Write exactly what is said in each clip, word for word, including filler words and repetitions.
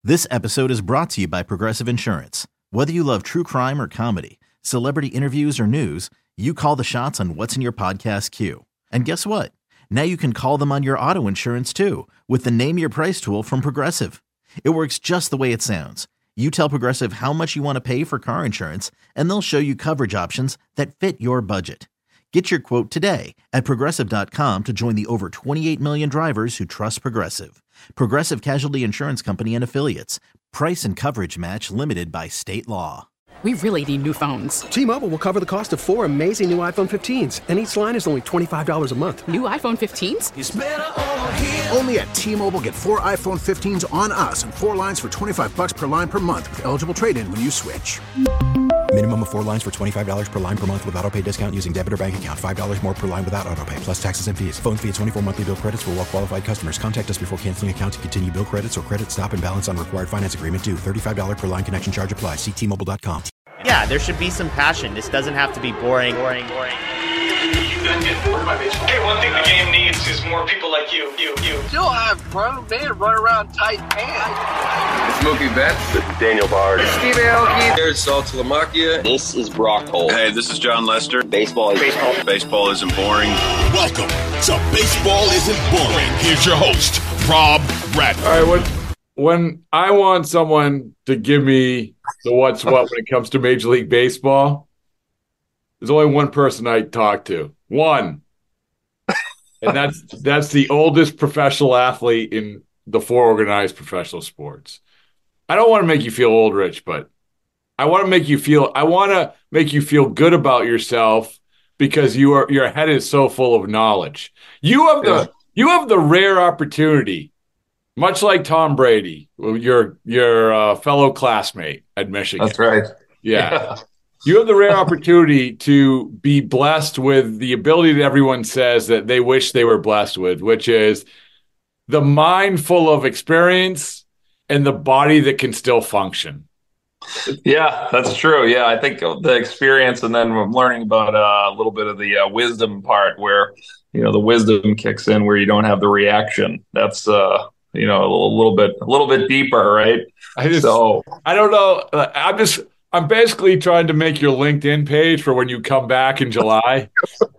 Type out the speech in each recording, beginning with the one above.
This episode is brought to you by Progressive Insurance. Whether you love true crime or comedy, celebrity interviews or news, you call the shots on what's in your podcast queue. And guess what? Now you can call them on your auto insurance too with the Name Your Price tool from Progressive. It works just the way it sounds. You tell Progressive how much you want to pay for car insurance, and they'll show you coverage options that fit your budget. Get your quote today at Progressive dot com to join the over twenty-eight million drivers who trust Progressive. Progressive Casualty Insurance Company and Affiliates. Price and coverage match limited by state law. We really need new phones. T-Mobile will cover the cost of four amazing new iPhone fifteens, and each line is only twenty-five dollars a month. New iPhone fifteens? It's better over here. Only at T-Mobile, get four iPhone fifteens on us and four lines for twenty-five bucks per line per month with eligible trade-in when you switch. Minimum of four lines for twenty-five dollars per line per month with autopay discount using debit or bank account. five dollars more per line without autopay, plus taxes and fees. Phone fee at twenty-four monthly bill credits for well-qualified customers. Contact us before canceling account to continue bill credits or credit stop and balance on required finance agreement due. thirty-five dollars per line connection charge applies. See T Mobile dot com. Yeah, there should be some passion. This doesn't have to be boring, boring, boring. You couldn't get bored by baseball. Hey, one thing the game needs is more people like you, you, you. Still have grown men run around tight pants. It's Mookie Betts. This is Daniel Bard. It's Steve Aoki. There's Sal Talamacchia. This is Brock Holt. Hey, this is John Lester. Baseball is baseball. Baseball isn't boring. Welcome to Baseball Isn't Boring. Here's your host, Rob Bradford. All right, when, when I want someone to give me the what's what when it comes to Major League Baseball, there's only one person I talk to. One. And that's that's the oldest professional athlete in the four organized professional sports. I don't want to make you feel old, Rich, but I want to make you feel I want to make you feel good about yourself because you are your head is so full of knowledge. You have the yeah. you have the rare opportunity, much like Tom Brady, your your uh, fellow classmate at Michigan. That's right. Yeah. yeah. You have the rare opportunity to be blessed with the ability that everyone says that they wish they were blessed with, which is the mind full of experience and the body that can still function. Yeah, that's true. Yeah, I think the experience, and then I'm learning about uh, a little bit of the uh, wisdom part where, you know, the wisdom kicks in where you don't have the reaction. That's, uh, you know, a little, little bit, a little bit deeper, right? I just, so I don't know. I'm just, I'm basically trying to make your LinkedIn page for when you come back in July.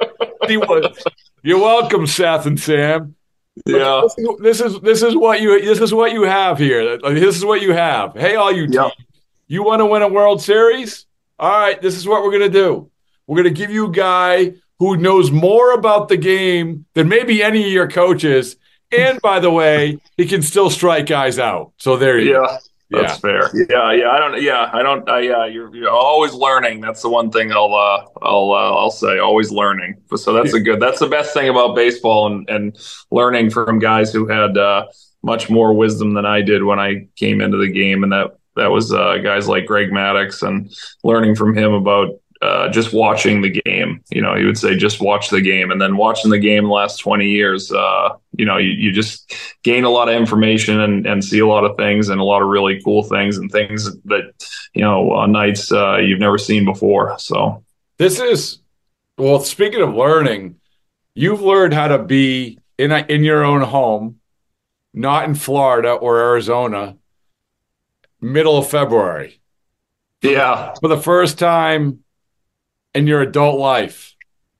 You're welcome, Seth and Sam. Yeah, this is this is what you this is what you have here. This is what you have. Hey, all you yep. teams, you want to win a World Series? All right, this is what we're gonna do. We're gonna give you a guy who knows more about the game than maybe any of your coaches. And by the way, he can still strike guys out. So there you yeah. go. That's yeah. fair. Yeah, yeah. I don't. Yeah, I don't. I, yeah, you're, you're always learning. That's the one thing I'll. Uh, I'll. Uh, I'll say. Always learning. So that's a good. That's the best thing about baseball and, and learning from guys who had uh, much more wisdom than I did when I came into the game, and that that was uh, guys like Greg Maddux and learning from him about uh, just watching the game. You know, he would say just watch the game, and then watching the game the last twenty years. Uh, you know, you, you just gain a lot of information and, and see a lot of things and a lot of really cool things and things that, you know, on nights uh, you've never seen before. So this is, well, speaking of learning, you've learned how to be in a, in your own home, not in Florida or Arizona, middle of February. Yeah. For the first time in your adult life.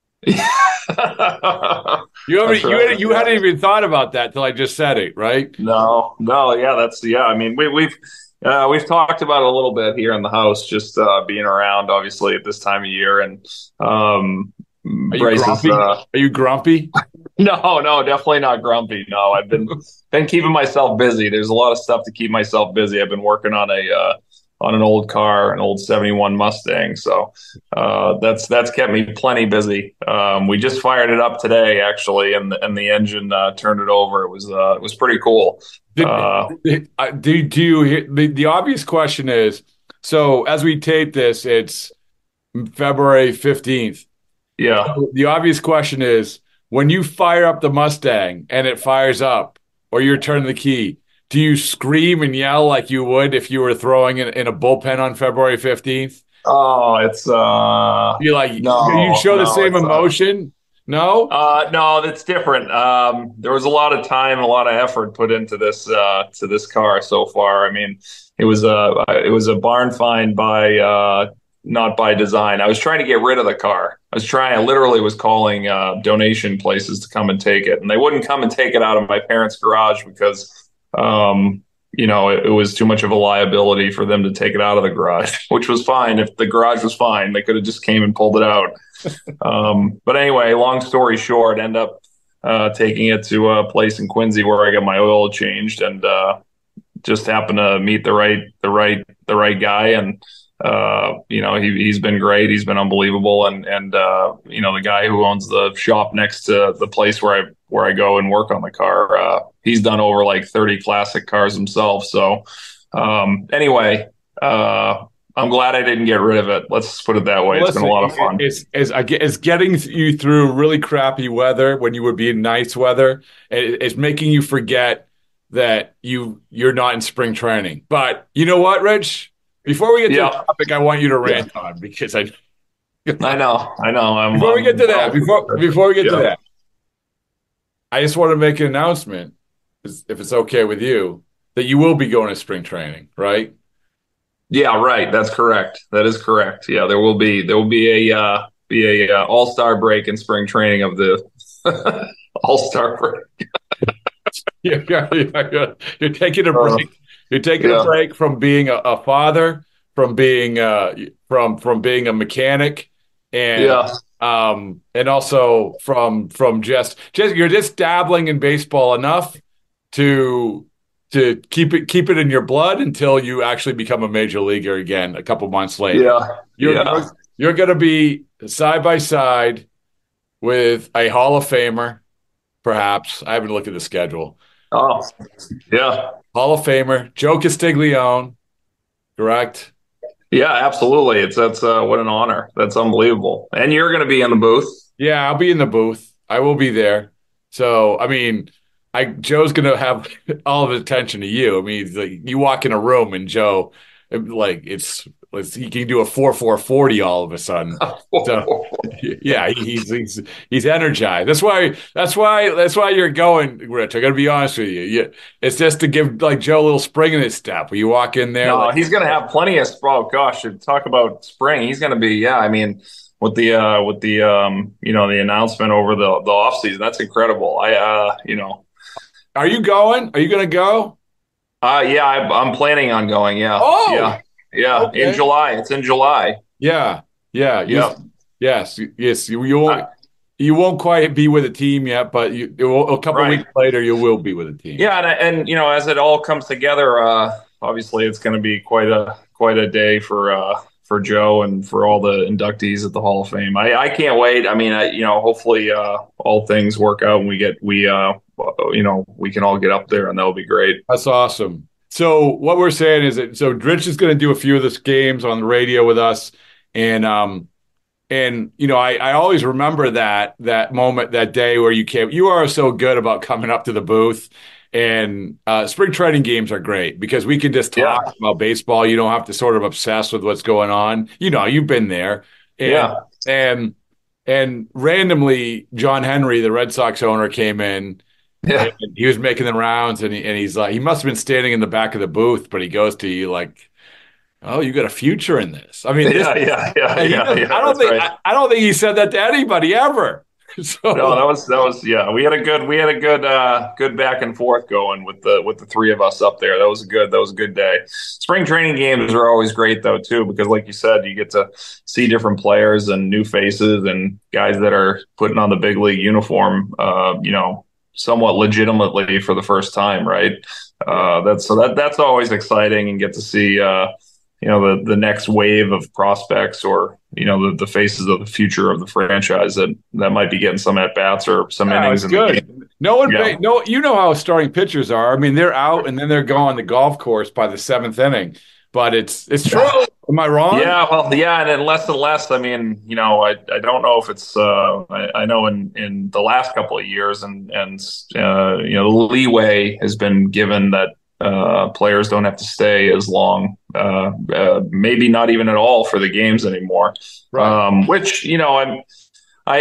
You haven't, you, had, you hadn't even thought about that till I just said it, right? No, no, yeah, that's yeah. I mean, we, we've uh, we've talked about it a little bit here in the house, just uh, being around, obviously at this time of year, and um, are you Bryce's, grumpy? Uh, Are you grumpy? No, no, definitely not grumpy. No, I've been been keeping myself busy. There's a lot of stuff to keep myself busy. I've been working on a. Uh, on an old car, an old seventy-one Mustang. So uh, that's that's kept me plenty busy. Um, we just fired it up today, actually, and the, and the engine uh, turned it over. It was uh, it was pretty cool. Did, uh, do, do you hear, the, the obvious question is, so as we tape this, it's February fifteenth. Yeah. So the obvious question is, when you fire up the Mustang and it fires up, or you're turning the key, do you scream and yell like you would if you were throwing in, in a bullpen on February fifteenth? Oh, it's uh you like no, you show the no, same uh, emotion. No, uh, no, that's different. Um, there was a lot of time, a lot of effort put into this uh, to this car so far. I mean, it was a it was a barn find by uh, not by design. I was trying to get rid of the car. I was trying. I literally was calling uh, donation places to come and take it, and they wouldn't come and take it out of my parents' garage because, um, you know, it, it was too much of a liability for them to take it out of the garage, which was fine. If the garage was fine, they could have just came and pulled it out. um, but anyway, long story short, end up uh, taking it to a place in Quincy where I got my oil changed, and uh, just happened to meet the right, the right, the right guy, and uh, you know, he he's been great. He's been unbelievable, and and uh, you know, the guy who owns the shop next to the place where I where I go and work on the car, uh, he's done over like thirty classic cars himself. So um, anyway. Uh, I'm glad I didn't get rid of it. Let's put it that way. Well, it's listen, been a lot of fun. It's, it's, it's getting you through really crappy weather when you would be in nice weather. It's making you forget that you, you're not in spring training. But you know what, Rich? Before we get to yeah. the topic, I want you to rant yeah. on because I I know. I know. I'm, before um, we get to that, before, before we get yeah. to that, I just want to make an announcement, if it's okay with you, that you will be going to spring training, right? Yeah, right. That's correct. That is correct. Yeah, there will be there will be a uh, be a uh, all-star break in spring training of the all-star break. yeah, yeah, yeah. You're taking a break. You're taking yeah. a break from being a, a father, from being uh, from from being a mechanic, and yeah. um, and also from from just just you're just dabbling in baseball enough to. to keep it keep it in your blood until you actually become a major leaguer again a couple months later. Yeah. You're, yeah. you're, you're going to be side by side with a Hall of Famer, perhaps. I haven't looked at the schedule. Oh, yeah. Hall of Famer, Joe Castiglione, correct? Yeah, absolutely. It's that's uh, what an honor. That's unbelievable. And you're going to be in the booth. Yeah, I'll be in the booth. I will be there. So, I mean, I Joe's going to have all of his attention to you. I mean, like, you walk in a room and Joe, like it's, it's he can do a four four forty all of a sudden. So, yeah, he's he's he's energized. That's why that's why that's why you're going, Rich. I got to be honest with you. you. It's just to give like Joe a little spring in his step. When you walk in there, no, like, he's going to have plenty of. Oh gosh, talk about spring. He's going to be. Yeah, I mean. With the uh, with the um, you know the announcement over the the off season, that's incredible. I uh, you know. Are you going? Are you going to go? Uh, yeah, I, I'm planning on going. Yeah. Oh, yeah, yeah. Okay. In July. It's in July. Yeah, yeah, yeah. Yes, yes. You, you won't. Uh, you won't quite be with a team yet, but you, it will, a couple right. weeks later, you will be with a team. Yeah, and, and you know, as it all comes together, uh, obviously, it's going to be quite a quite a day for uh, for Joe and for all the inductees at the Hall of Fame. I, I can't wait. I mean, I, you know, hopefully, uh, all things work out and we get we. Uh, you know, we can all get up there and that'll be great. That's awesome. So what we're saying is that, so Rich is going to do a few of these games on the radio with us. And, um, and, you know, I, I always remember that, that moment, that day where you came, you are so good about coming up to the booth, and, uh, spring training games are great because we can just talk yeah. about baseball. You don't have to sort of obsess with what's going on. You know, you've been there. And, yeah. And, and randomly John Henry, the Red Sox owner, came in. Yeah, and he was making the rounds, and he, and he's like, he must have been standing in the back of the booth, but he goes to you like, "Oh, you got a future in this." I mean, yeah, this, yeah, yeah, yeah, yeah. I don't think right. I, I don't think he said that to anybody ever. So, no, that was that was yeah. We had a good we had a good uh, good back and forth going with the with the three of us up there. That was a good that was a good day. Spring training games are always great though too, because like you said, you get to see different players and new faces and guys that are putting on the big league uniform. Uh, you know. Somewhat legitimately for the first time, right? Uh, that's so that that's always exciting, and get to see uh, you know the the next wave of prospects, or you know the, the faces of the future of the franchise that that might be getting some at bats or some yeah, innings. It's in good. The game. No one, yeah. no, you know how starting pitchers are. I mean, they're out and then they're going the golf course by the seventh inning. But it's it's true. Am I wrong? Yeah, well, yeah, and then less and less. I mean, you know, I, I don't know if it's. Uh, I, I know in, in the last couple of years, and and uh, you know, the leeway has been given that uh, players don't have to stay as long, uh, uh, maybe not even at all for the games anymore. Right. Um, which you know, I'm I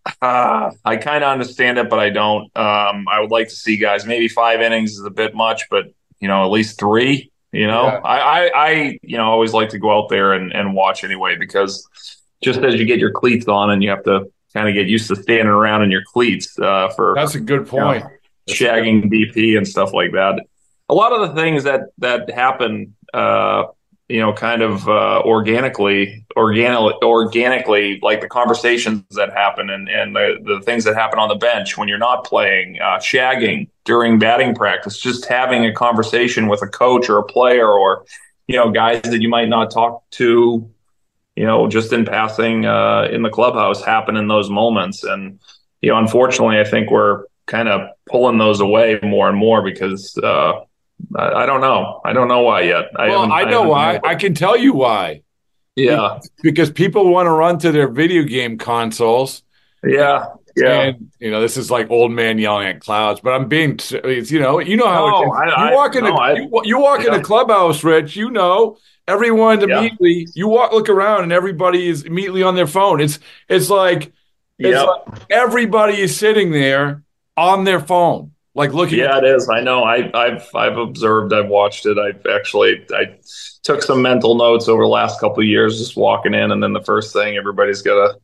Uh, I kind of understand it, but I don't. Um, I would like to see guys. Maybe five innings is a bit much, but you know, at least three. You know, yeah. I, I, I, you know, always like to go out there and, and watch anyway, because just as you get your cleats on, and you have to kind of get used to standing around in your cleats uh, for. That's a good point. You know, shagging B P and stuff like that. A lot of the things that that happen. Uh, you know, kind of uh, organically, organically, organically, like the conversations that happen and, and the, the things that happen on the bench when you're not playing, uh, shagging during batting practice, just having a conversation with a coach or a player or, you know, guys that you might not talk to, you know, just in passing uh, in the clubhouse happen in those moments. And, you know, unfortunately, I think we're kind of pulling those away more and more because, uh, I don't know. I don't know why yet. I well, I know I why. I can tell you why. Yeah. Because people want to run to their video game consoles. Yeah. Yeah. And, you know, this is like old man yelling at clouds, but I'm being, it's, you know, you know how no, it is. I, you walk in no, a, I, you, you walk yeah. in a clubhouse, Rich, you know, everyone immediately, yeah. you walk, look around and everybody is immediately on their phone. It's, it's like, it's yep. like everybody is sitting there on their phone. Like looking yeah, at it is. I know. I, I've I've observed. I've watched it. I've actually I took some mental notes over the last couple of years, just walking in, and then the first thing everybody's got to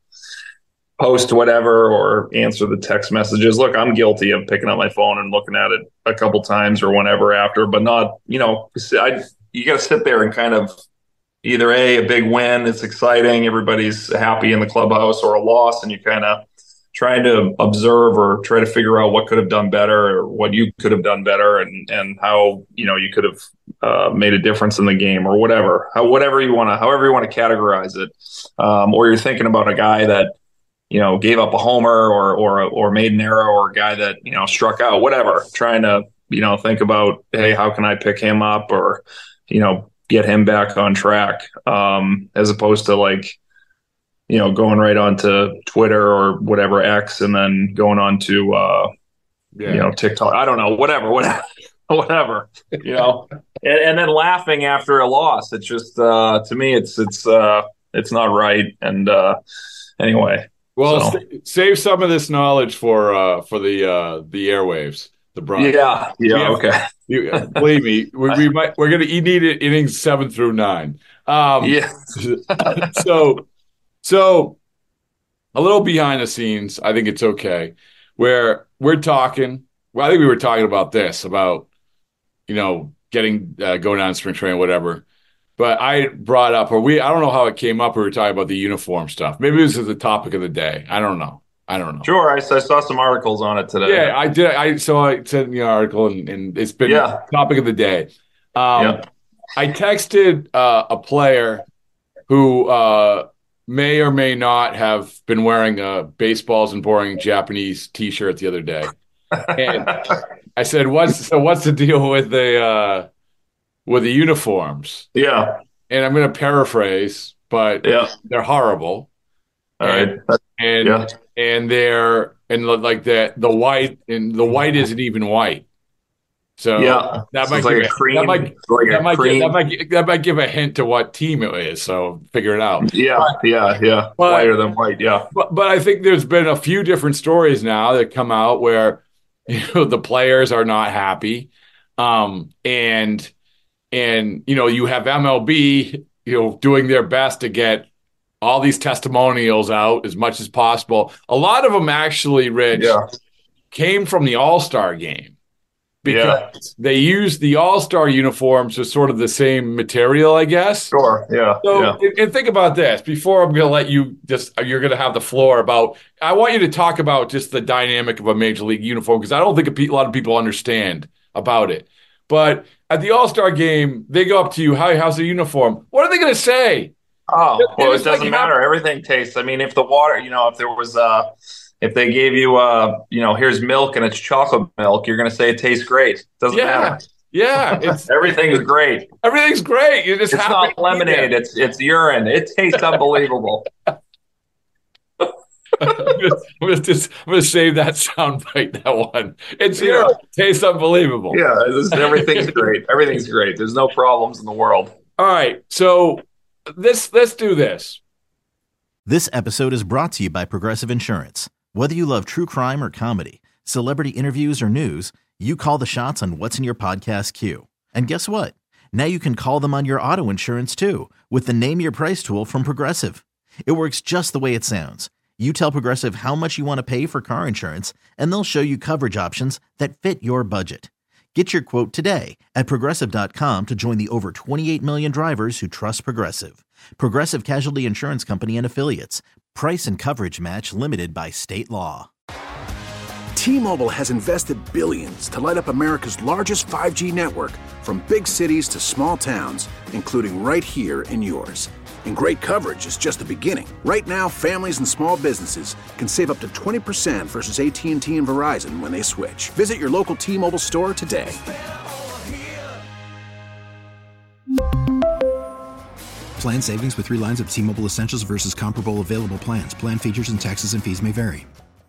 post whatever or answer the text messages. Look, I'm guilty of picking up my phone and looking at it a couple times or whenever after, but not. You know, I you got to sit there and kind of either a a big win, it's exciting, everybody's happy in the clubhouse, or a loss, and you kind of. Trying to observe or try to figure out what could have done better or what you could have done better and, and how, you know, you could have uh, made a difference in the game or whatever, how, whatever you want to, however you want to categorize it. Um, or you're thinking about a guy that, you know, gave up a homer or, or, or made an error, or a guy that, you know, struck out, whatever, trying to, you know, think about, hey, how can I pick him up or, you know, get him back on track, um, as opposed to like, you know, going right onto Twitter or whatever X, and then going on to, uh, yeah. you know, TikTok. I don't know, whatever, whatever, whatever. You know, and, and then laughing after a loss. It's just uh, to me, it's it's uh, it's not right. And uh, anyway, well, so. s- save some of this knowledge for uh, for the uh, the airwaves. The Bronx. Yeah, yeah, have, okay. You, believe me, we, we might we're gonna you need it innings seven through nine. Um, yeah. so. So, a little behind the scenes, I think it's okay, where we're talking, well, I think we were talking about this, about, you know, getting, uh, going down to spring training, whatever. But I brought up, or we, I don't know how it came up, we were talking about the uniform stuff. Maybe this is the topic of the day. I don't know. I don't know. Sure, I, I saw some articles on it today. Yeah, I did. I So I sent the article, and, and it's been yeah. the topic of the day. Um, yeah. I texted uh, a player who, uh, may or may not have been wearing a Baseballs and Boring Japanese T-shirt the other day, and I said, "What's so? What's the deal with the uh, with the uniforms?" Yeah, and I'm going to paraphrase, but yeah. they're horrible. All and, right, and yeah. and they're and like that the white and the white isn't even white. So yeah, that so might like give a cream, that might, like that, a might cream. give, that might that might give a hint to what team it is. So figure it out. Yeah, but, yeah, yeah. But, Whiter than white. Yeah, but but I think there's been a few different stories now that come out where you know the players are not happy, um, and and you know you have M L B you know doing their best to get all these testimonials out as much as possible. A lot of them actually, Rich, yeah. came from the All-Star game. Because yeah. they use the All-Star uniforms as sort of the same material, I guess. Sure, yeah. So, yeah. And, and think about this. Before I'm going to let you just, you're going to have the floor about, I want you to talk about just the dynamic of a Major League uniform, because I don't think a, pe- a lot of people understand about it. But at the All-Star game, they go up to you, hi, how's the uniform? What are they going to say? Oh, it, well, it it doesn't like matter. Have- Everything tastes. I mean, if the water, you know, if there was uh if they gave you, uh, you know, here's milk and it's chocolate milk, you're going to say it tastes great. Doesn't yeah, matter. Yeah, it's everything's great. Everything's great. You just it's not lemonade. It's it's urine. It tastes unbelievable. I'm gonna just I'm gonna save that soundbite. That one. It's yeah. It tastes unbelievable. Yeah, this, everything's great. Everything's great. There's no problems in the world. All right, so let's let's do this. This episode is brought to you by Progressive Insurance. Whether you love true crime or comedy, celebrity interviews or news, you call the shots on what's in your podcast queue. And guess what? Now you can call them on your auto insurance too with the Name Your Price tool from Progressive. It works just the way it sounds. You tell Progressive how much you want to pay for car insurance, and they'll show you coverage options that fit your budget. Get your quote today at Progressive dot com to join the over twenty-eight million drivers who trust Progressive. Progressive Casualty Insurance Company and Affiliates. Price and coverage match limited by state law. T-Mobile has invested billions to light up America's largest five G network, from big cities to small towns, including right here in yours. And great coverage is just the beginning. Right now, families and small businesses can save up to twenty percent versus A T and T and Verizon when they switch. Visit your local T-Mobile store today. Plan savings with three lines of T-Mobile Essentials versus comparable available plans. Plan features and taxes and fees may vary.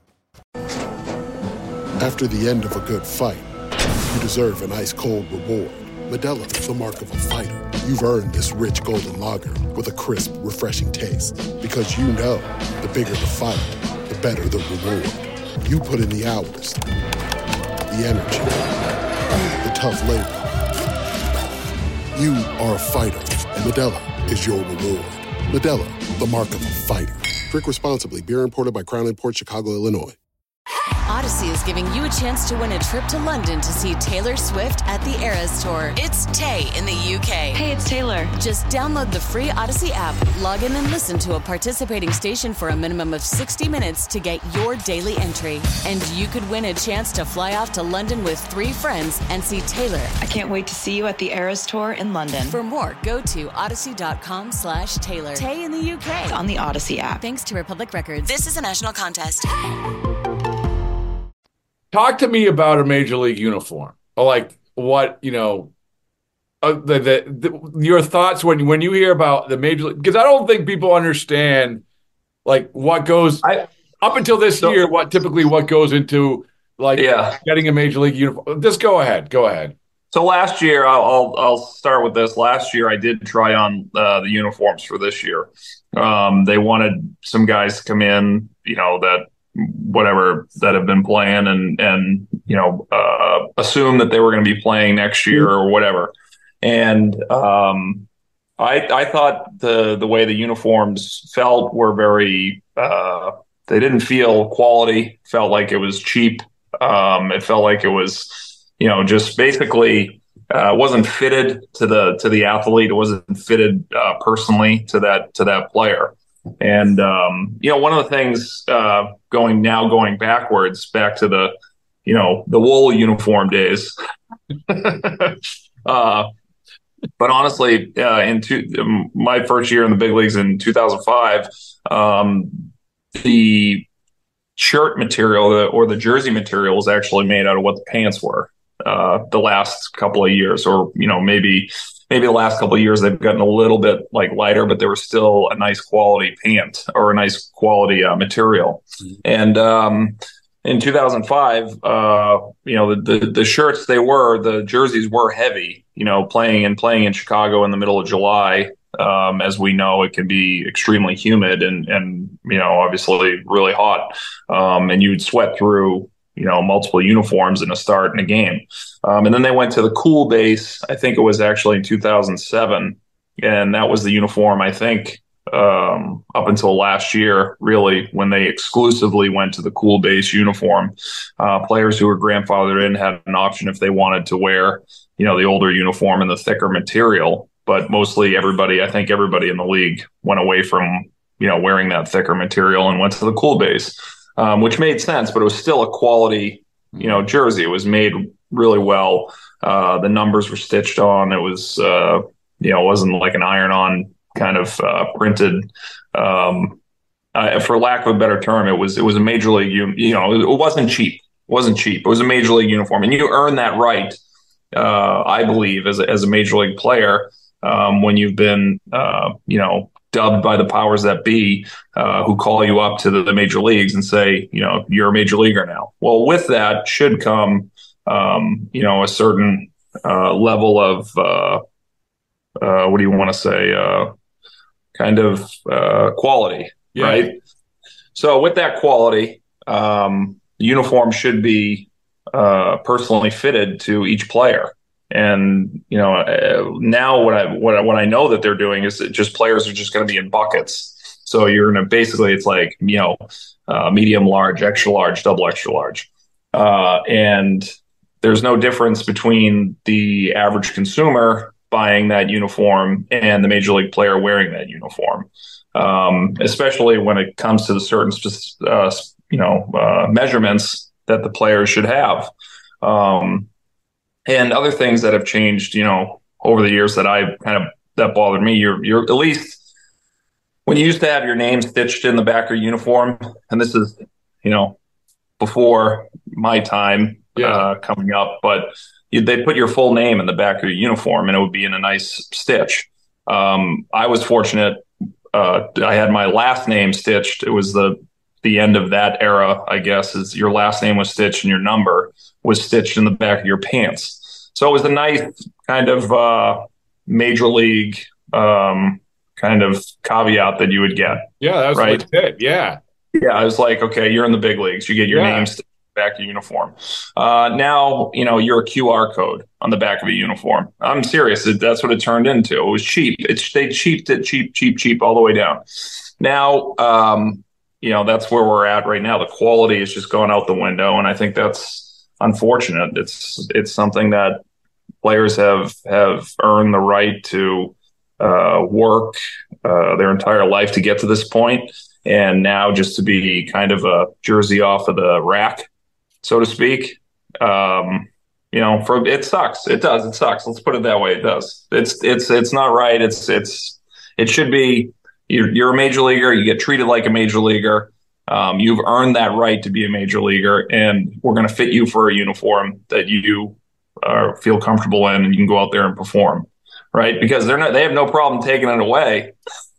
After the end of a good fight, you deserve an ice-cold reward. Modelo is the mark of a fighter. You've earned this rich golden lager with a crisp, refreshing taste. Because you know, the bigger the fight, the better the reward. You put in the hours, the energy, the tough labor. You are a fighter, and Modelo is your reward. Modelo, the mark of a fighter. Drink responsibly. Beer imported by Crown Imports, Chicago, Illinois. Odyssey is giving you a chance to win a trip to London to see Taylor Swift at the Eras Tour. It's Tay in the U K. Hey, it's Taylor. Just download the free Odyssey app, log in and listen to a participating station for a minimum of sixty minutes to get your daily entry. And you could win a chance to fly off to London with three friends and see Taylor. I can't wait to see you at the Eras Tour in London. For more, go to odyssey.com slash Taylor. Tay in the U K. It's on the Odyssey app. Thanks to Republic Records. This is a national contest. Talk to me about a major league uniform, or like what, you know, uh, the, the, the your thoughts when when you hear about the major league, because I don't think people understand like what goes I, up until this so, year, what typically what goes into like yeah. getting a major league uniform. Just go ahead, go ahead. So last year, I'll I'll, I'll start with this. Last year, I did try on uh, the uniforms for this year. Um, they wanted some guys to come in, you know, that. whatever that have been playing and, and, you know, uh, assume that they were going to be playing next year or whatever. And, um, I, I thought the, the way the uniforms felt were very, uh, they didn't feel quality, felt like it was cheap. Um, it felt like it was, you know, just basically, uh, wasn't fitted to the, to the athlete. It wasn't fitted, uh, personally to that, to that player. And, um, you know, one of the things uh, going now going backwards back to the, you know, the wool uniform days. uh, but honestly, uh, in two, my first year in the big leagues in two thousand five, um, the shirt material or the jersey material was actually made out of what the pants were uh, the last couple of years, or, you know, maybe. Maybe the last couple of years they've gotten a little bit like lighter, but there was still a nice quality pant or a nice quality uh, material. Mm-hmm. And um, in two thousand five, uh, you know, the, the the shirts they were, the jerseys were heavy. You know, playing and playing in Chicago in the middle of July, um, as we know, it can be extremely humid and and you know, obviously really hot, um, and you'd sweat through. You know, multiple uniforms in a start in a game. Um, and then they went to the cool base. I think it was actually in two thousand seven. And that was the uniform, I think, um, up until last year, really, when they exclusively went to the cool base uniform. Uh, players who were grandfathered in had an option if they wanted to wear, you know, the older uniform and the thicker material. But mostly everybody, I think everybody in the league went away from, you know, wearing that thicker material and went to the cool base. Um, which made sense, but it was still a quality, you know, jersey. It was made really well. Uh, the numbers were stitched on. It was, uh, you know, it wasn't like an iron-on kind of uh, printed. Um, uh, for lack of a better term, it was it was a major league. You, you know, it wasn't cheap. It wasn't cheap. It was a major league uniform, and you earn that right. Uh, I believe as a, as a major league player um, when you've been, uh, you know. dubbed by the powers that be, uh, who call you up to the, the major leagues and say, you know, you're a major leaguer now. Well, with that should come, um, you know, a certain uh, level of, uh, uh, what do you want to say, uh, kind of uh, quality, yeah. Right? So with that quality, um, the uniform should be uh, personally fitted to each player. And you know, uh, now what I what I, what I know that they're doing is that just players are just going to be in buckets. So you're going to basically, it's like, you know, uh, medium, large, extra large, double extra large, uh, and there's no difference between the average consumer buying that uniform and the major league player wearing that uniform, um, especially when it comes to the certain uh, you know uh, measurements that the players should have. Um, And other things that have changed, you know, over the years that I kind of that bothered me. You're you're at least when you used to have your name stitched in the back of your uniform, and this is, you know, before my time yeah. uh, coming up, but you, they put your full name in the back of your uniform, and it would be in a nice stitch. Um, I was fortunate; uh, I had my last name stitched. It was the the end of that era, I guess. Is your last name was stitched and your number was stitched in the back of your pants. So it was a nice kind of uh, major league um, kind of caveat that you would get. Yeah, that was right. legit. Yeah. Yeah, I was like, okay, you're in the big leagues. You get your yeah. name stitched in the back of your uniform. Uh, now, you know, you're a Q R code on the back of a uniform. I'm serious. That's what it turned into. It was cheap. It's, they cheaped it cheap, cheap, cheap all the way down. Now, um, you know, that's where we're at right now. The quality is just going out the window, and I think that's unfortunate. It's it's something that players have have earned the right to uh, work uh, their entire life to get to this point, and now just to be kind of a jersey off of the rack, so to speak. Um, you know, for it sucks. It does. It sucks. Let's put it that way. It does. It's it's it's not right. It's it's it should be. You're, you're a major leaguer. You get treated like a major leaguer. Um, you've earned that right to be a major leaguer, and we're going to fit you for a uniform that you uh, feel comfortable in, and you can go out there and perform, right? Because they're not, they have no problem taking it away.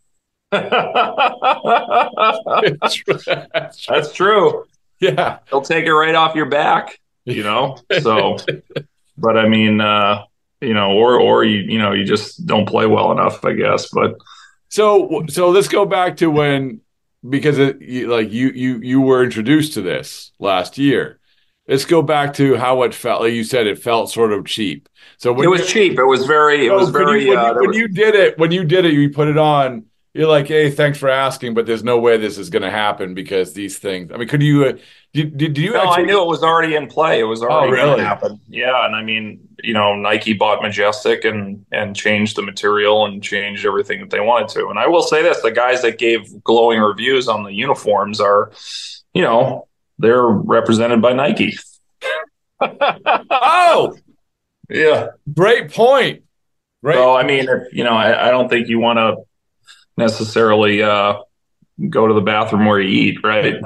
That's, true. That's true. Yeah, they'll take it right off your back, you know. So, but I mean, uh, you know, or or you you know, you just don't play well enough, I guess. But so so let's go back to when. Because it, you, like you, you, you were introduced to this last year. Let's go back to how it felt. Like you said, it felt sort of cheap. So when it was you, cheap. It was very. It so was very. You, when, uh, you, when was, you did it, when you did it, you put it on. You're like, hey, thanks for asking, but there's no way this is going to happen because these things. I mean, could you? Uh, did, did you? No, actually... I knew it was already in play. It was already oh, really? going to happen. Yeah, and I mean, you know, Nike bought Majestic and and changed the material and changed everything that they wanted to. And I will say this: the guys that gave glowing reviews on the uniforms are, you know, they're represented by Nike. Oh, yeah, great point. Right. So I mean, if, you know, I, I don't think you want to necessarily uh, go to the bathroom where you eat, right?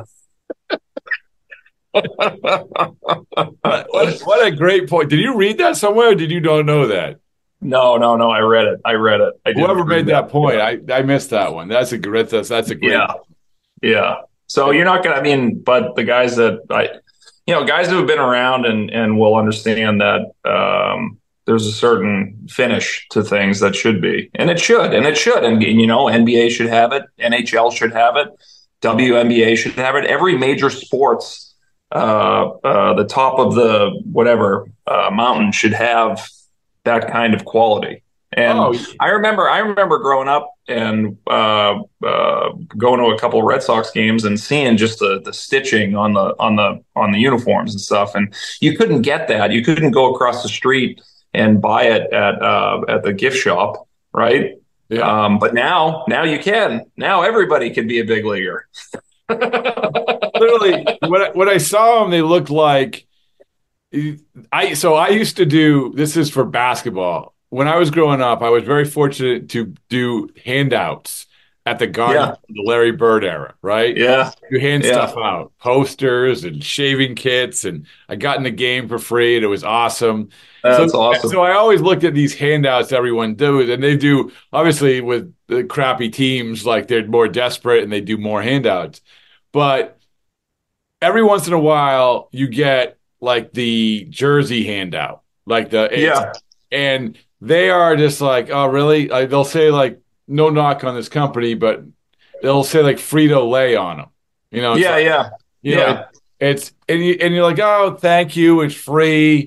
what, what a great point. Did you read that somewhere, or did you don't know that? No, no, no. I read it. I read it. I Whoever made that, that point, yeah. I, I missed that one. That's a great. That's, that's a great. Yeah, point. Yeah. So you're not gonna. I mean, but the guys that I, you know, guys who have been around and and will understand that. Um, There's a certain finish to things that should be, and it should, and it should, and you know, N B A should have it, N H L should have it, W N B A should have it. Every major sports, uh, uh, the top of the whatever uh, mountain should have that kind of quality. And oh. I remember, I remember growing up and uh, uh, going to a couple of Red Sox games and seeing just the the stitching on the on the on the uniforms and stuff, and you couldn't get that. You couldn't go across the street and buy it at uh, at the gift shop, right? Yeah. Um, but now, now you can. Now everybody can be a big leaguer. Literally, when I, when I saw them, they looked like I. So I used to do. This is for basketball. When I was growing up, I was very fortunate to do handouts at the Garden, yeah. the Larry Bird era, right? Yeah. You hand yeah. stuff out, posters and shaving kits, and I got in the game for free, and it was awesome. That's so, awesome. So I always looked at these handouts everyone does, and they do, obviously, with the crappy teams, like they're more desperate and they do more handouts. But every once in a while, you get like the jersey handout, like the yeah, and they are just like, oh, really? Like, they'll say like, no knock on this company, but they'll say like Frito-Lay on them. You know? Yeah, like, yeah, you yeah. know, It's and you and you're like, oh, thank you, it's free.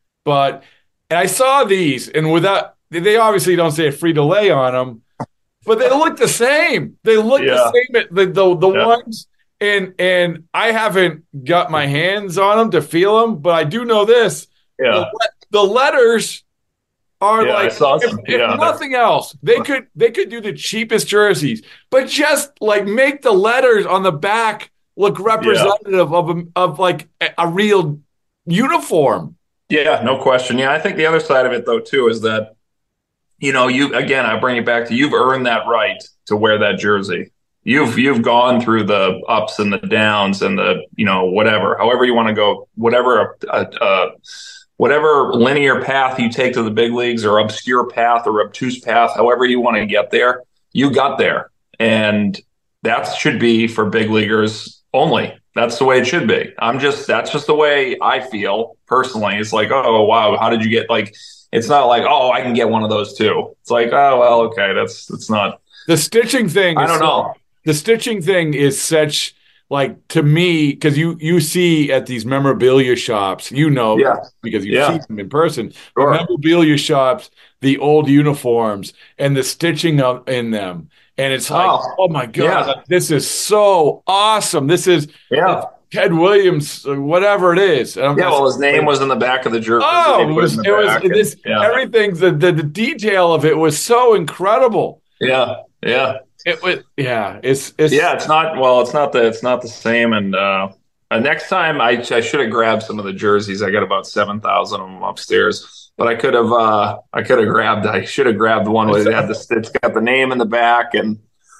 But and I saw these, and without they obviously don't say a free delay on them, but they look the same. They look Yeah. the same. The the, the Yeah. ones, and and I haven't got my hands on them to feel them, but I do know this. Yeah. The, le- the letters are Yeah, I like saw if, some. if Yeah. nothing else, they could they could do the cheapest jerseys, but just like make the letters on the back look representative of a, of like a, a real uniform. Yeah, no question. Yeah, I think the other side of it, though, too, is that, you know, you again, I bring it back to you've earned that right to wear that jersey. You've you've gone through the ups and the downs and the, you know, whatever, however you want to go, whatever, uh, uh, whatever linear path you take to the big leagues or obscure path or obtuse path, however you want to get there, you got there. And that should be for big leaguers only. That's the way it should be. I'm just, that's just the way I feel personally. It's like, oh, wow, how did you get, like, it's not like, oh, I can get one of those too. It's like, oh, well, okay, that's, that's not. The stitching thing. I is don't so- know. The stitching thing is such, like, to me, because you, you see at these memorabilia shops, you know, Yeah. because you Yeah. see them in person, Sure. the memorabilia shops, the old uniforms and the stitching of, in them. And it's like, Oh, oh, my God, yeah. like, this is so awesome. This is Yeah. Ted Williams, or whatever it is. And I'm Yeah, just- well, his name was in the back of the jersey. Oh, They it put was, in it the was, back and- this, yeah. everything, the, the, the detail of it was so incredible. Yeah, yeah. It was, yeah, it's, it's, Yeah, it's not. Well, it's not the. It's not the same. And uh, uh, next time, I I should have grabbed some of the jerseys. I got about seven thousand of them upstairs, but I could have. Uh, I could have grabbed. I should have grabbed the one where it had the. It's got the name in the back. And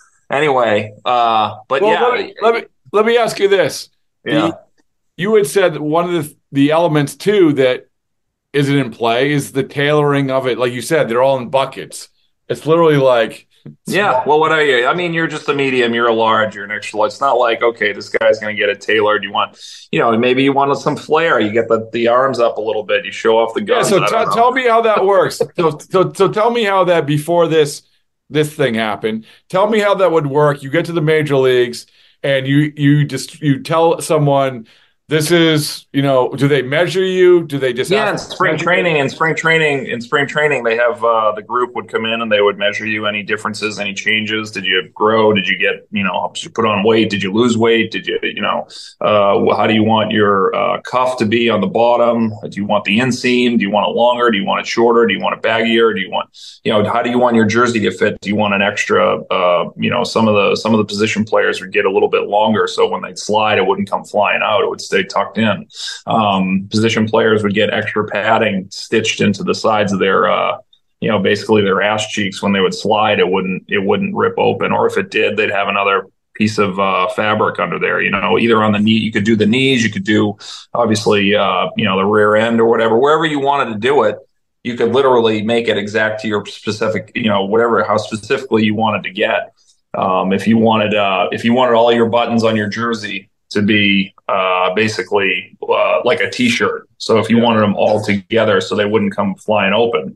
anyway, uh, but well, yeah, let me, let me let me ask you this. yeah, The- you had said that one of the the elements too that isn't in play is the tailoring of it. Like you said, they're all in buckets. It's literally like. yeah. Well, what are you? I mean, you're just a medium. You're a large. You're an extra. It's not like, okay, this guy's going to get it tailored. You want, you know, maybe you want some flair. You get the, the arms up a little bit. You show off the Yeah, guns. so I t- don't know. tell me how that works. so, so, so tell me how that before this this thing happened. Tell me how that would work. You get to the major leagues and you you just you tell someone this is, you know, do they measure you? Do they just Yeah, in ask- spring training, in spring training, in spring training, they have uh, the group would come in and they would measure you. Any differences, any changes? Did you grow? Did you get, you know, did you put on weight? Did you lose weight? Did you, you know, uh, how do you want your uh, cuff to be on the bottom? Do you want the inseam? Do you want it longer? Do you want it shorter? Do you want it baggier? Do you want, you know, how do you want your jersey to fit? Do you want an extra, uh, you know, some of the some of the position players would get a little bit longer, so when they'd slide, it wouldn't come flying out. It would stay tucked in. Um, position players would get extra padding stitched into the sides of their, uh, you know, basically their ass cheeks. When they would slide, it wouldn't it wouldn't rip open, or if it did, they'd have another piece of uh, fabric under there. You know, either on the knee, you could do the knees, you could do obviously, uh, you know, the rear end or whatever, wherever you wanted to do it. You could literally make it exact to your specific, you know, whatever, how specifically you wanted to get. Um, if you wanted, uh, if you wanted all your buttons on your jersey to be uh, basically uh, like a T-shirt, so if you Yeah. wanted them all together so they wouldn't come flying open,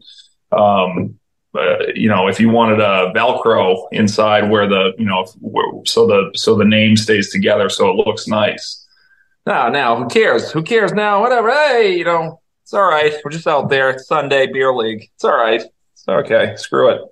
um, uh, you know, if you wanted a Velcro inside where the, you know, where, so the so the name stays together so it looks nice. Now, now, who cares? Who cares now? Whatever. Hey, you know. It's all right. We're just out there. It's Sunday beer league. It's all right. It's okay. Screw it.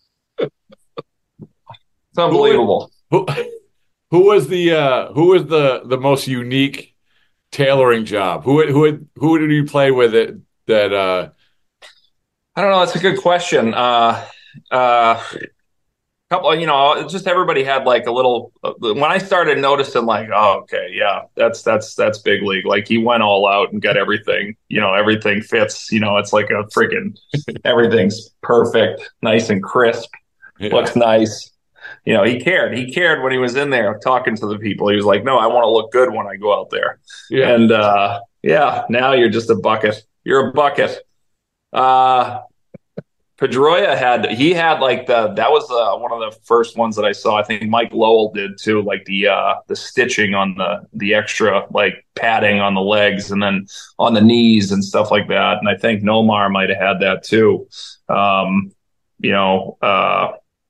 It's unbelievable. Who, who was the uh, who was the the most unique tailoring job? Who who who did you play with it that? Uh... I don't know. That's a good question. Uh, uh, couple, you know, just everybody had like a little. Uh, when I started noticing, like, oh, okay, yeah, that's that's that's big league. Like he went all out and got everything. You know, everything fits. You know, it's like a freaking everything's perfect, nice and crisp. Yeah. Looks nice. You know, he cared. He cared when he was in there talking to the people. He was like, no, I want to look good when I go out there. Yeah. And uh, yeah, now you're just a bucket. You're a bucket. Uh, Pedroia had, he had like the, that was uh, one of the first ones that I saw. I think Mike Lowell did too, like the, uh, the stitching on the, the extra like padding on the legs and then on the knees and stuff like that. And I think Nomar might have had that too. Um, you know, uh,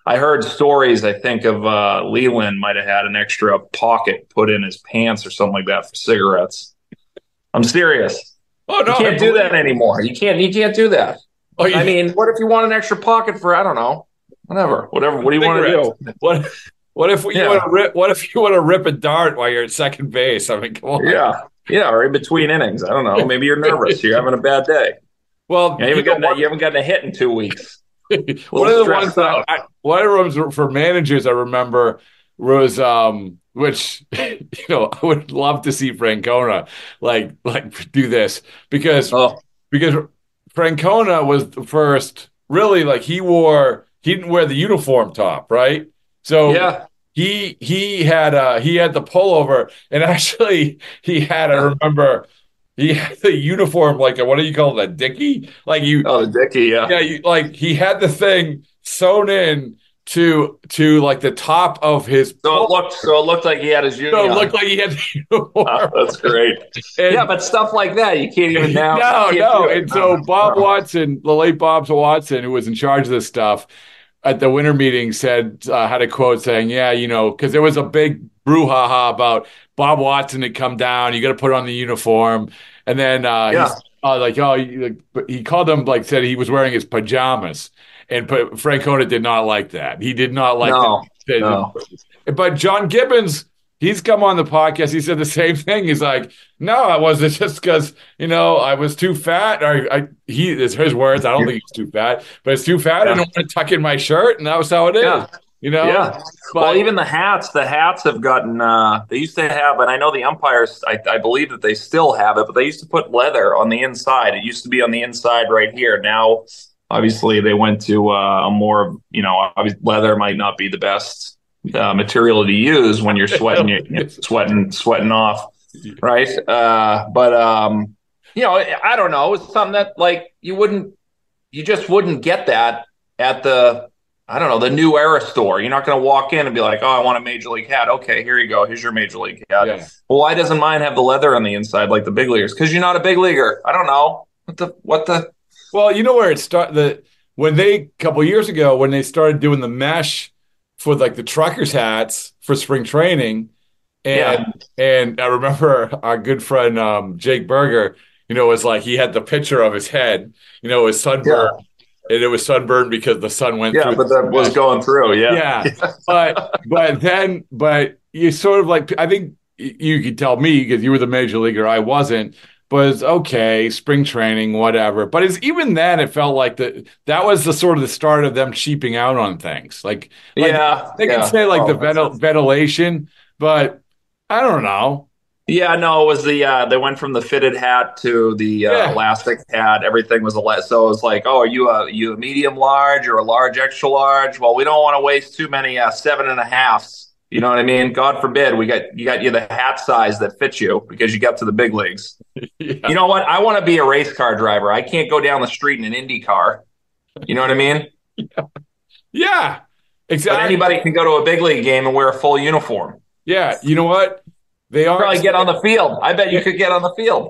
I heard stories, I think, of uh, Leland might have had an extra pocket put in his pants or something like that for cigarettes. I'm serious. Oh, no. You can't do that anymore. You can't You can't do that. Oh, you, I mean, what if you want an extra pocket for, I don't know, whatever, whatever. What do you want to do? What, what if you Yeah. want to rip? What if you want to rip a dart while you're at second base? I mean, come on. Yeah, yeah, or in between innings. I don't know. Maybe you're nervous. You're having a bad day. Well, you haven't, you know gotten, a, what? you haven't gotten a hit in two weeks. One of the ones that I, one of the ones for managers I remember was um, which you know I would love to see Francona like like do this because oh. because Francona was the first really like he wore he didn't wear the uniform top, right? So yeah. He he had uh he had the pullover, and actually he had I remember he had the uniform like a, what do you call it, a dickie? Like you oh the dickie yeah yeah you, like he had the thing sewn in to to like the top of his so it looked so it looked like he had his uniform. So it looked like he had the uniform. Oh, that's great. And, yeah, but stuff like that you can't even now. No, no. And no. so Bob no. Watson, the late Bob Watson, who was in charge of this stuff, at the winter meeting said, uh, had a quote saying, yeah, you know, because there was a big brouhaha about Bob Watson had come down, you got to put on the uniform. And then uh, yeah. he's uh, like, oh, he, he called him, like, said he was wearing his pajamas. And but Francona did not like that. He did not like no, that. No. But John Gibbons, he's come on the podcast. He said the same thing. He's like, no, it wasn't just because, you know, I was too fat. Or I, he, it's his words. I don't think he's too fat, but it's too fat. Yeah. I don't want to tuck in my shirt. And that was how it is. Yeah. You know? Yeah. But, well, even the hats, the hats have gotten, uh, they used to have, and I know the umpires, I, I believe that they still have it, but they used to put leather on the inside. It used to be on the inside right here. Now, obviously, they went to uh, a more, you know, leather might not be the best Uh, material to use when you're sweating, you're sweating, sweating off, right? Uh, but um, you know, I don't know. It's something that like you wouldn't, you just wouldn't get that at the, I don't know, the New Era store. You're not going to walk in and be like, oh, I want a Major League hat. Okay, here you go. Here's your Major League hat. Yeah. Well, why doesn't mine have the leather on the inside like the big leaguers? Because you're not a big leaguer. I don't know what the what the. Well, you know where it started. The when they a couple years ago when they started doing the mesh for like the truckers hats for spring training. And yeah. and I remember our good friend um, Jake Berger, you know, was like he had the picture of his head, you know, his sunburn. Yeah. And it was sunburned because the sun went yeah, through. Yeah, but that was going through, yeah. Yeah. but but then but you sort of like I think you could tell me because you were the major leaguer, I wasn't. But it's okay, spring training, whatever. But it's even then, it felt like the that was the sort of the start of them cheaping out on things. Like, like yeah, they yeah. can say like oh, the ventil- ventilation, but I don't know. Yeah, no, it was the uh, they went from the fitted hat to the uh, yeah. elastic hat. Everything was a le- so it was like, oh, are you a you a medium large or a large extra large? Well, we don't want to waste too many uh, seven and a halves. You know what I mean? God forbid we got you got you the hat size that fits you because you got to the big leagues. Yeah. You know what? I want to be a race car driver. I can't go down the street in an Indy car. You know what I mean? Yeah, yeah, exactly. But anybody can go to a big league game and wear a full uniform. Yeah, you know what? They are probably get on the field. I bet you could get on the field.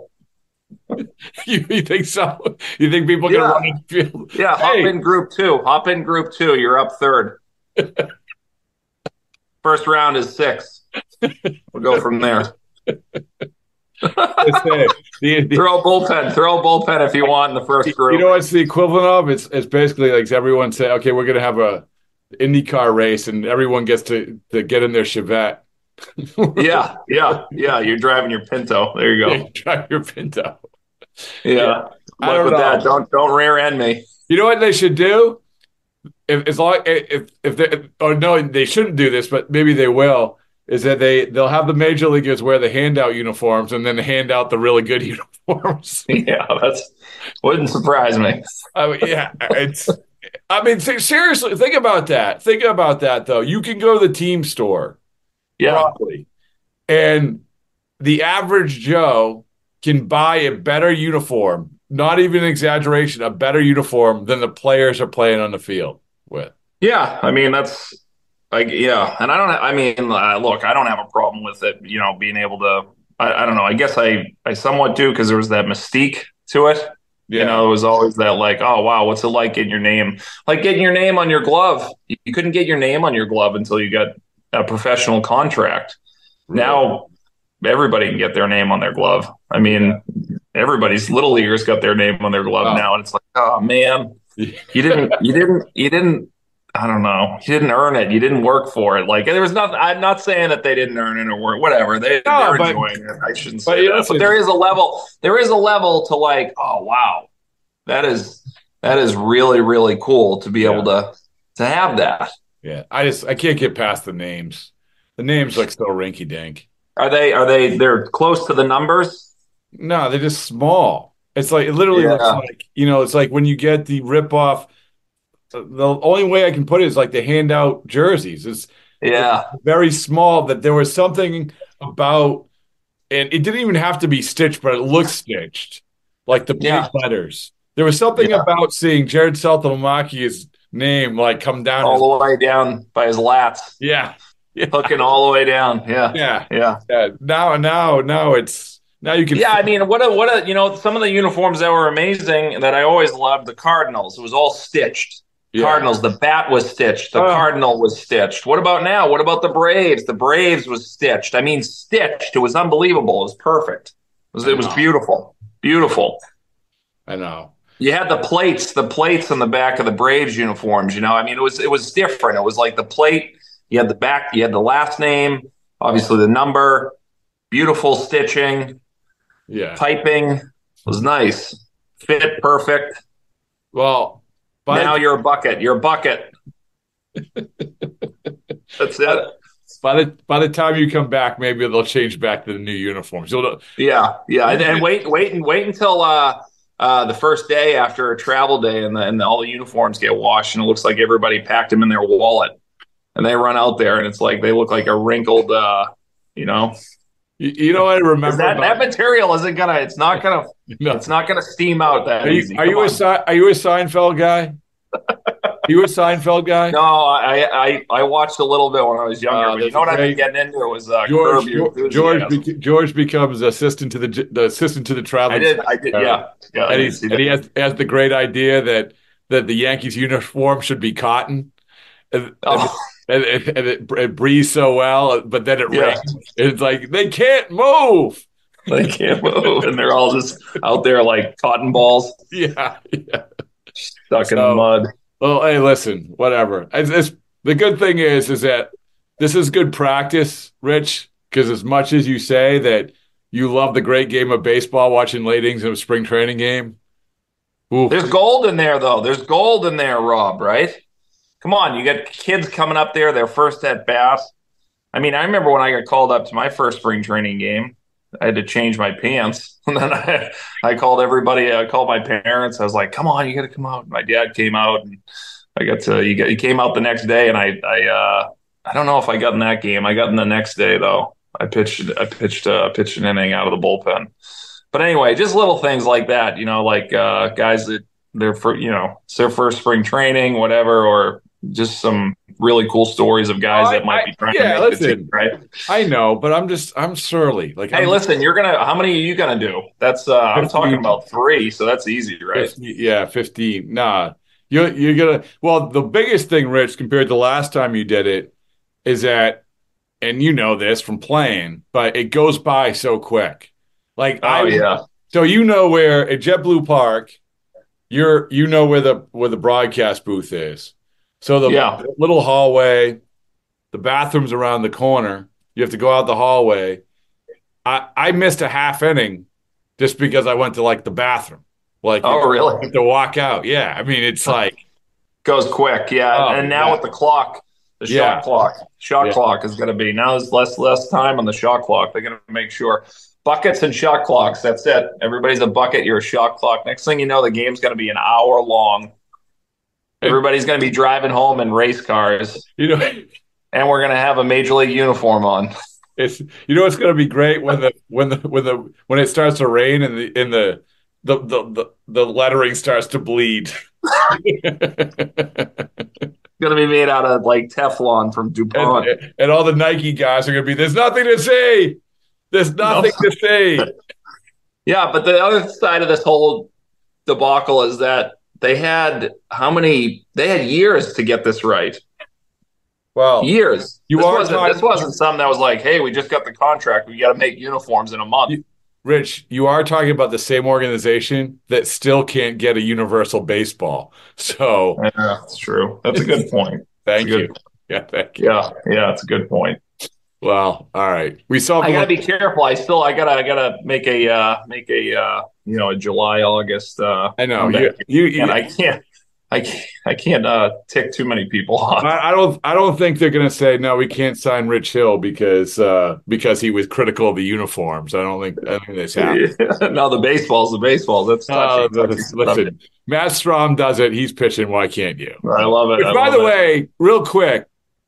you, you think so? You think people can yeah. run on the field? Yeah, hey. Hop in group two. Hop in group two. You're up third. First round is six. We'll go from there. the, the, throw a bullpen. Throw a bullpen if you want in the first group. You know what's the equivalent of? It's it's basically like everyone say, okay, we're going to have a IndyCar race, and everyone gets to, to get in their Chevette. yeah, yeah, yeah. You're driving your Pinto. There you go. Yeah, you drive your Pinto. Yeah. yeah. I don't with know. that. Don't don't rear end me. You know what they should do? If as long if if they oh no they shouldn't do this, but maybe they will. Is that they they'll have the major leaguers wear the handout uniforms and then hand out the really good uniforms. Yeah, that's wouldn't surprise me. I mean, yeah, it's. I mean, th- seriously, think about that. Think about that though. You can go to the team store, yeah, probably, and the average Joe can buy a better uniform. Not even an exaggeration, a better uniform than the players are playing on the field with. Yeah, I mean that's like yeah, and I don't. I mean, uh, look, I don't have a problem with it. You know, being able to. I, I don't know. I guess I I somewhat do because there was that mystique to it. Yeah. You know, it was always that like, oh, wow, what's it like getting your name? Like getting your name on your glove. You couldn't get your name on your glove until you got a professional contract. Right. Now everybody can get their name on their glove. I mean, yeah. everybody's little leaguers got their name on their glove oh. now. And it's like, oh, man, you didn't, you didn't, you didn't, I don't know. You didn't earn it. You didn't work for it. Like there was nothing. I'm not saying that they didn't earn it or work, whatever. They, no, they're but, enjoying it. I shouldn't say but, that. But there is a level. There is a level to like, oh wow, that is that is really really cool to be yeah. able to to have that. Yeah, I just I can't get past the names. The names like so rinky dink. Are they? Are they? They're close to the numbers. No, they're just small. It's like it literally yeah. looks like you know. It's like when you get the rip off. The only way I can put it is like they hand out jerseys. It's yeah, it's very small. That there was something about, and it didn't even have to be stitched, but it looked stitched, like the big yeah. letters. There was something yeah. about seeing Jared Saltalamacchia's name like come down all his, the way down by his lats. Yeah, yeah. hooking all the way down. Yeah, yeah, yeah. yeah. Now, now, now it's now you can. Yeah, I mean, what a what a you know some of the uniforms that were amazing that I always loved. The Cardinals. It was all stitched. Yeah. Cardinals, the bat was stitched. The oh. Cardinal was stitched. What about now? What about the Braves? The Braves was stitched. I mean, stitched. It was unbelievable. It was perfect. It was, it was beautiful. Beautiful. I know. You had the plates, the plates on the back of the Braves uniforms, you know. I mean, it was it was different. It was like the plate, you had the back, you had the last name, obviously the number, beautiful stitching, yeah, piping. It was nice. Fit perfect. Well, By now you're a bucket. You're a bucket. That's it. By the by the time you come back, maybe they'll change back to the new uniforms. You'll, yeah, yeah, and, and wait, wait, and wait until uh, uh, the first day after a travel day, and, the, and the, all the uniforms get washed, and it looks like everybody packed them in their wallet, and they run out there, and it's like they look like a wrinkled, uh, you know. You, you know, I remember that, that material isn't gonna. It's not gonna. No. It's not gonna steam out that are you, easy. Are you, a, are you a Seinfeld guy? You a Seinfeld guy? No, I, I I watched a little bit when I was younger. Uh, but you know what I've been getting into was uh, George. George, George, beca- George becomes assistant to the the assistant to the travel. I did. I did. Uh, yeah. yeah and, he's, and he has, has the great idea that that the Yankees uniform should be cotton. And, oh. and, and, and it, it breathes so well, but then it yeah. rains. It's like they can't move. They can't move, and they're all just out there like cotton balls. Yeah, yeah. Stuck so, in the mud. Well, hey, listen, whatever. It's, it's, the good thing is, is that this is good practice, Rich, because as much as you say that you love the great game of baseball, watching late innings of a spring training game. Oof. There's gold in there, though. There's gold in there, Rob, right? Come on, you got kids coming up there, their first at bat. I mean, I remember when I got called up to my first spring training game, I had to change my pants. And then I, I called everybody. I called my parents. I was like, come on, you got to come out. My dad came out, and I got to, he, got, he came out the next day, and I, I, uh, I don't know if I got in that game. I got in the next day, though. I pitched, I pitched, uh, pitched an inning out of the bullpen. But anyway, just little things like that, you know, like uh, guys that they're for, you know, it's their first spring training, whatever, or just some really cool stories of guys oh, that might I, be trying yeah, to make listen, the team, right? I know, but I'm just I'm surly. Like, hey, I'm listen, just, you're gonna how many are you gonna do? That's uh, I'm talking about three, so that's easy, right? fifty, yeah, fifteen. Nah, you're you're gonna. Well, the biggest thing, Rich, compared to last time you did it, is that, and you know this from playing, but it goes by so quick. Like, oh I, yeah. So you know where at JetBlue Park, you're you know where the where the broadcast booth is. So the yeah. little hallway, the bathroom's around the corner. You have to go out the hallway. I, I missed a half inning just because I went to like the bathroom. Like, oh, you really? have to walk out. Yeah, I mean it's like goes quick. Yeah, oh, and now yeah. with the clock, the shot yeah. clock, shot yeah. clock is going to be now. There's less less time on the shot clock. They're going to make sure buckets and shot clocks. That's it. Everybody's a bucket. You're a shot clock. Next thing you know, the game's going to be an hour long. Everybody's going to be driving home in race cars, you know, and we're going to have a major league uniform on. It's you know it's going to be great when the when the when the when it starts to rain and the in the the the the, the lettering starts to bleed. It's going to be made out of like Teflon from DuPont, and, and all the Nike guys are going to be. There's nothing to say. There's nothing no. to say. Yeah, but the other side of this whole debacle is that they had how many? They had years to get this right. Well, years. You this are wasn't, talking, this wasn't something that was like, hey, we just got the contract. We got to make uniforms in a month. You, Rich, you are talking about the same organization that still can't get a universal baseball. So yeah, that's true. That's a good point. Thank you. Good, yeah, thank you. Yeah, yeah, that's a good point. Well, all right. We saw. I gotta be careful. I still, I gotta, I gotta make a, uh, make a, uh, you know, a July, August. Uh, I know you, you, you, and I can't, I can't, I can't uh, tick too many people off. I, I don't, I don't think they're gonna say no. We can't sign Rich Hill because uh, because he was critical of the uniforms. I don't think, I don't think this happened. Yeah. No, the baseball's the baseball. That's touchy, uh, touchy listen. Matt Strom does it. He's pitching. Why can't you? I love it. Which, I by love the it. way, real quick.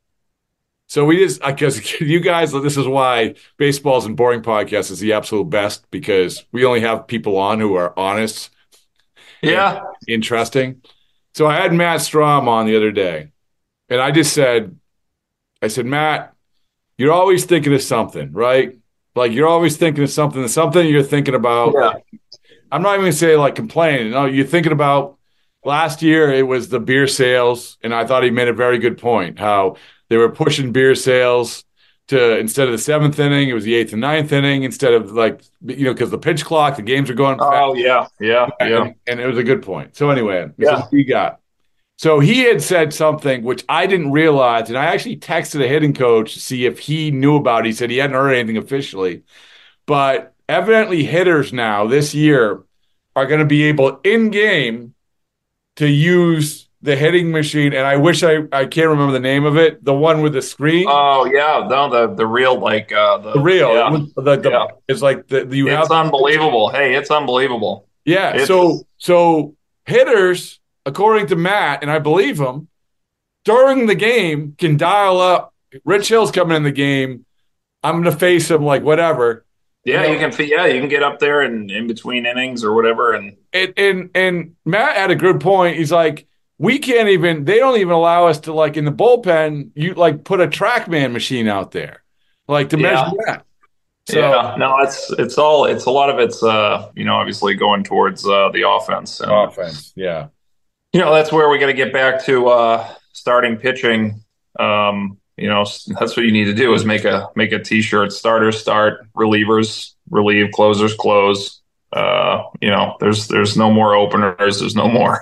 So we just, because you guys, this is why Baseball's and Boring Podcast is the absolute best, because we only have people on who are honest, yeah, interesting. So I had Matt Strom on the other day, and I just said, I said, Matt, you're always thinking of something, right? Like you're always thinking of something, something you're thinking about. Yeah. I'm not even going to say like complaining. No, you're thinking about last year it was the beer sales, and I thought he made a very good point, how they were pushing beer sales to, instead of the seventh inning, it was the eighth and ninth inning, instead of like, you know, because the pitch clock, the games are going fast. Oh, yeah, yeah, and, yeah. And it was a good point. So anyway, yeah. So he got. So he had said something which I didn't realize, and I actually texted a hitting coach to see if he knew about it. He said he hadn't heard anything officially. But evidently hitters now this year are going to be able in-game to use the hitting machine, and I wish I, I can't remember the name of it, the one with the screen. Oh yeah, no, the the real like uh, the, the real. Yeah. The, the, yeah. It's like the, the you it's have. It's unbelievable. Hey, it's unbelievable. Yeah. It's, so so hitters, according to Matt, and I believe him, during the game can dial up. Rich Hill's coming in the game. I'm going to face him like whatever. Yeah, you, know? you can. Yeah, you can get up there and in between innings or whatever. And and and, and Matt had a good point. He's like, we can't even, they don't even allow us to, like, in the bullpen, you, like, put a TrackMan machine out there, like, to yeah. measure that. So, yeah, no, it's, it's all, it's a lot of it's, uh, you know, obviously going towards uh, the offense. And, offense, yeah. You know, that's where we got to get back to uh, starting pitching. Um, you know, that's what you need to do is make a, make a t-shirt, starters start, relievers relieve, closers close. Uh, you know, there's there's no more openers. There's no more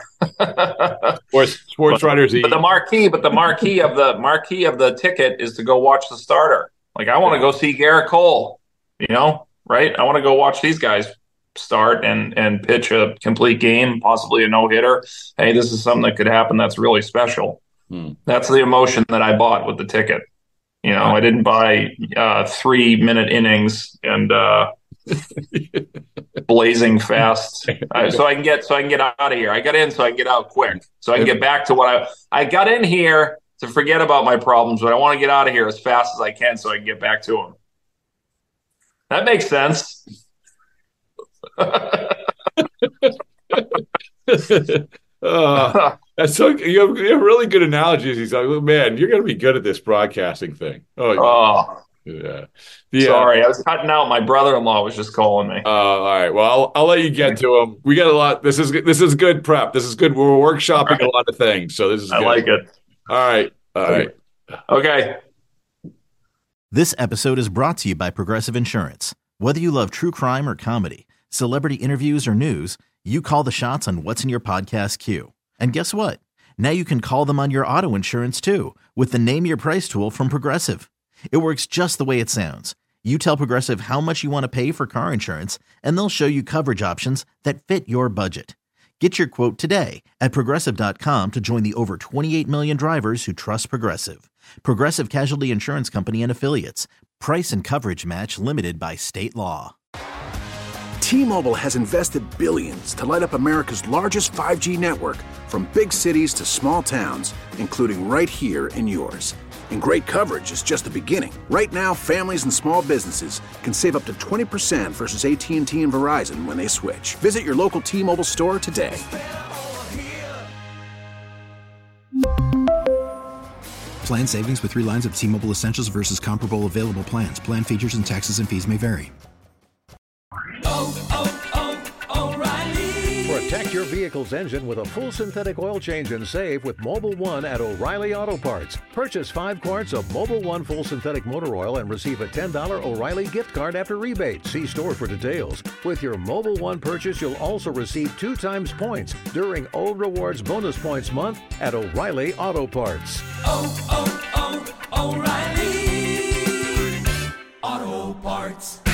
sports, sports but, writers. But the marquee, but the marquee of the marquee of the ticket is to go watch the starter. Like I want to go see Garrett Cole. You know, right? I want to go watch these guys start and and pitch a complete game, possibly a no hitter. Hey, this is something that could happen. That's really special. Hmm. That's the emotion that I bought with the ticket. You know, I didn't buy uh, three minute innings and. Uh, blazing fast uh, so I can get so I can get out of here. I got in so I can get out quick so I can get back to what I I got in here to forget about my problems, but I want to get out of here as fast as I can so I can get back to them. That makes sense. uh, that's so you have, you have really good analogies. He's like, oh, man, you're going to be good at this broadcasting thing. Oh, oh. Yeah. yeah. Sorry, I was cutting out. My brother-in-law was just calling me. Uh, all right. Well, I'll, I'll let you get to him. We got a lot. This is this is good prep. This is good. We're workshopping right. a lot of things, so this is. I good. like it. All right. All right. Okay. This episode is brought to you by Progressive Insurance. Whether you love true crime or comedy, celebrity interviews or news, you call the shots on what's in your podcast queue. And guess what? Now you can call them on your auto insurance too, with the Name Your Price tool from Progressive. It works just the way it sounds. You tell Progressive how much you want to pay for car insurance, and they'll show you coverage options that fit your budget. Get your quote today at Progressive dot com to join the over twenty-eight million drivers who trust Progressive. Progressive Casualty Insurance Company and Affiliates. Price and coverage match limited by state law. T-Mobile has invested billions to light up America's largest five G network, from big cities to small towns, including right here in yours. And great coverage is just the beginning. Right now, families and small businesses can save up to twenty percent versus A T and T and Verizon when they switch. Visit your local T-Mobile store today. Plan savings with three lines of T-Mobile Essentials versus comparable available plans. Plan features and taxes and fees may vary. Oh, oh, oh, O'Reilly. For a Protect your vehicle's engine with a full synthetic oil change and save with Mobil one at O'Reilly Auto Parts. Purchase five quarts of Mobil one full synthetic motor oil and receive a ten dollars O'Reilly gift card after rebate. See store for details. With your Mobil one purchase, you'll also receive two times points during O Rewards Bonus Points Month at O'Reilly Auto Parts. Oh, oh, oh, O'Reilly Auto Parts.